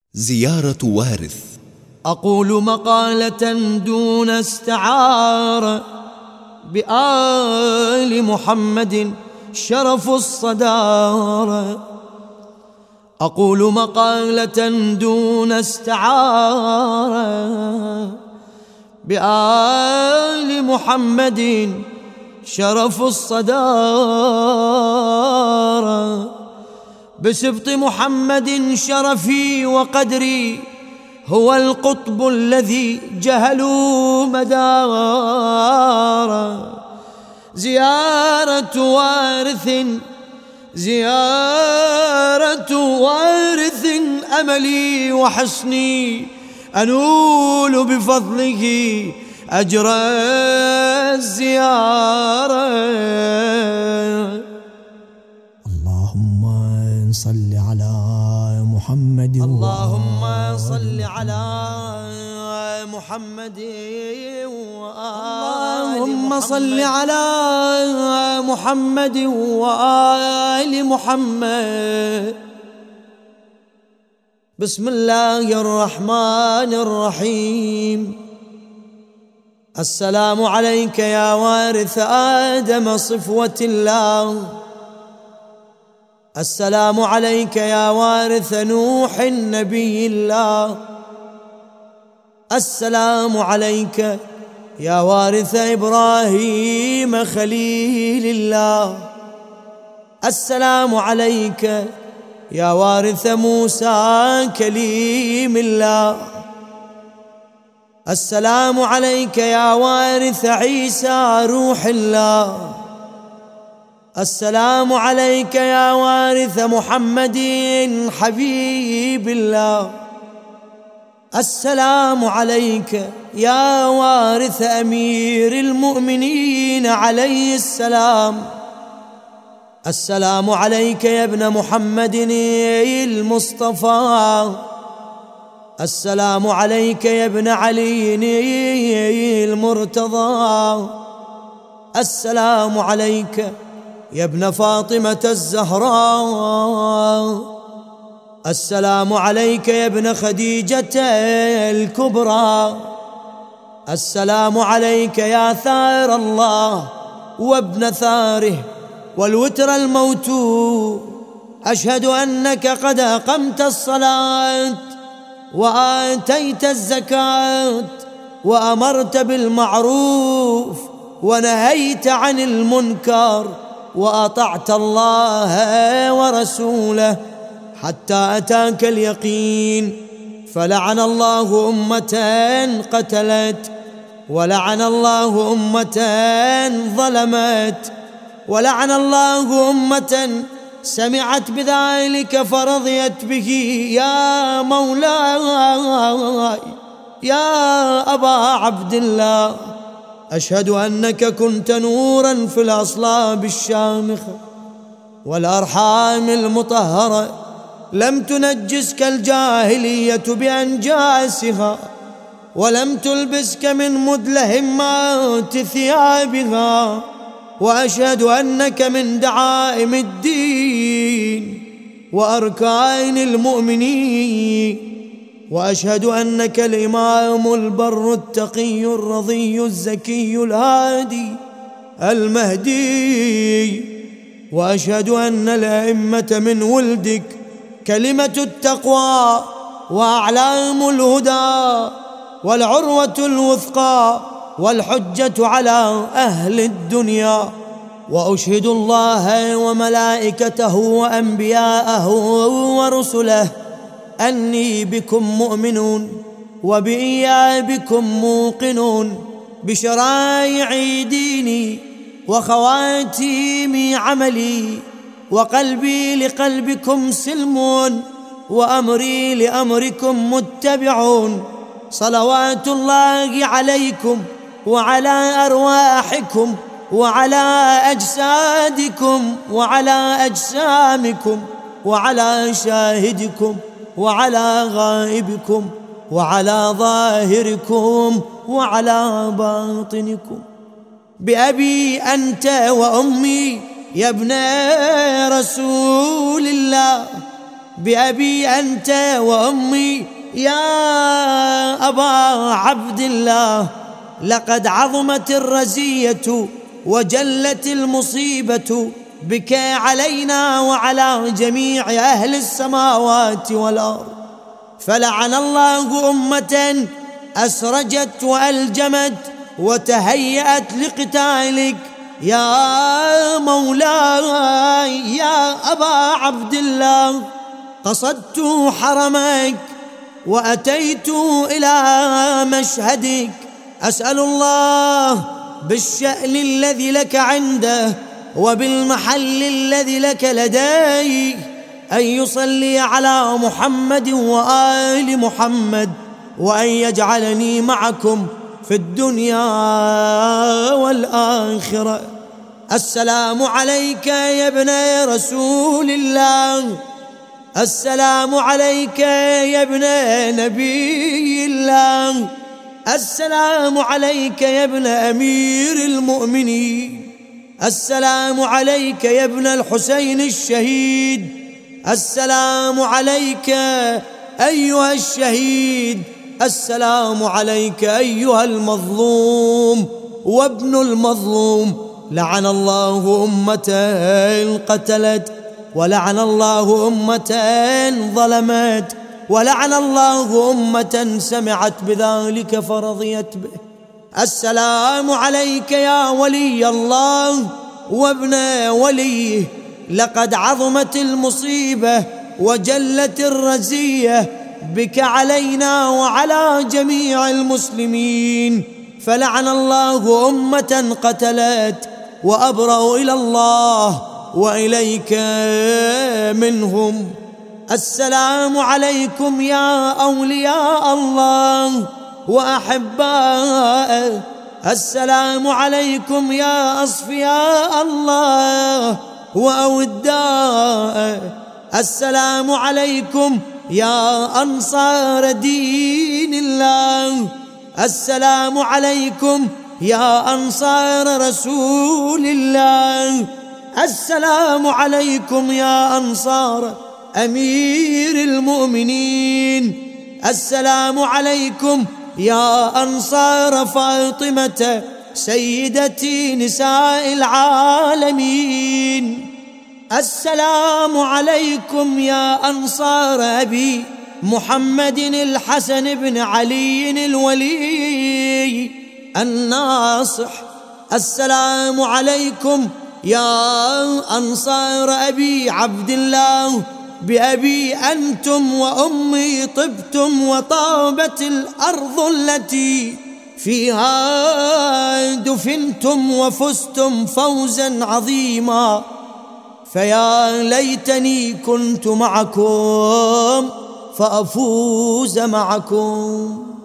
زيارة وارث. أقول مقالة دون استعارة بآل محمد شرف الصدارة. أقول مقالة دون استعارة بآل محمد شرف الصدارة. بسبط محمد شرفي وقدري هو القطب الذي جهلوا مداره. زيارة وارث أملي وحسني أنول بفضله أجر الزيارة. اللهم صل على محمد، اللهم صل على محمد، اللهم صل على محمد وآل محمد. بسم الله الرحمن الرحيم. السلام عليك يا وارث آدم صفوة الله. السلام عليك يا وارث نوح نبي الله. السلام عليك يا وارث إبراهيم خليل الله. السلام عليك يا وارث موسى كليم الله. السلام عليك يا وارث عيسى روح الله. السلام عليك يا وارث محمد حبيب الله. السلام عليك يا وارث أمير المؤمنين عليه السلام. السلام عليك يا ابن محمد المصطفى. السلام عليك يا ابن علي المرتضى. السلام عليك يا ابن فاطمة الزهراء. السلام عليك يا ابن خديجة الكبرى. السلام عليك يا ثار الله وابن ثاره والوتر الموتور. أشهد أنك قد أقمت الصلاة وآتيت الزكاة وأمرت بالمعروف ونهيت عن المنكر وأطعت الله ورسوله حتى أتاك اليقين. فلعن الله أمة قتلت، ولعن الله أمة ظلمت، ولعن الله أمة سمعت بذلك فرضيت به. يا مولاي يا أبا عبد الله، أشهد أنك كنت نوراً في الأصلاب الشامخة والأرحام المطهرة، لم تنجسك الجاهلية بأنجاسها، ولم تلبسك من مدلهمات ثيابها. وأشهد أنك من دعائم الدين وأركان المؤمنين. وأشهد أنك الإمام البر التقي الرضي الزكي الهادي المهدي. وأشهد أن الأئمة من ولدك كلمة التقوى وأعلام الهدى والعروة الوثقى والحجة على أهل الدنيا. وأشهد الله وملائكته وأنبياءه ورسله أني بكم مؤمنون وبإيابكم موقنون بشرائع ديني وخواتيم عملي، وقلبي لقلبكم سلم وأمري لأمركم متبعون. صلوات الله عليكم وعلى أرواحكم وعلى أجسادكم وعلى أجسامكم وعلى شاهدكم وعلى غائبكم وعلى ظاهركم وعلى باطنكم. بأبي أنت وأمي يا ابن رسول الله، بأبي أنت وأمي يا أبا عبد الله، لقد عظمت الرزية وجلت المصيبة بك علينا وعلى جميع أهل السماوات والأرض، فلعن الله أمة أسرجت وألجمت وتهيأت لقتالك يا مولاي يا أبا عبد الله. قصدت حرمك وأتيت إلى مشهدك، أسأل الله بالشأن الذي لك عنده وبالمحل الذي لك لديه أن يصلي على محمد وآل محمد، وأن يجعلني معكم في الدنيا والآخرة. السلام عليك يا ابن رسول الله، السلام عليك يا ابن نبي الله، السلام عليك يا ابن أمير المؤمنين، السلام عليك يا ابن الحسين الشهيد، السلام عليك أيها الشهيد، السلام عليك أيها المظلوم وابن المظلوم. لعن الله أمة قتلت، ولعن الله أمة ظلمت، ولعن الله أمة سمعت بذلك فرضيت به. السلام عليك يا ولي الله وابن وليه، لقد عظمت المصيبة وجلت الرزية بك علينا وعلى جميع المسلمين، فلعن الله أمة قتلت وأبرأوا إلى الله وإليك منهم. السلام عليكم يا أولياء الله وأحباءه، السلام عليكم يا أصفياء الله وأوداءه، السلام عليكم يا أنصار دين الله، السلام عليكم يا أنصار رسول الله، السلام عليكم يا أنصار أمير المؤمنين، السلام عليكم يا أنصار فاطمة سيدة نساء العالمين، السلام عليكم يا أنصار أبي محمد الحسن بن علي الولي الناصح، السلام عليكم يا أنصار أبي عبد الله، بأبي أنتم وأمي طبتم وطابت الأرض التي فيها دفنتم وفزتم فوزا عظيما، فيا ليتني كنت معكم فأفوز معكم.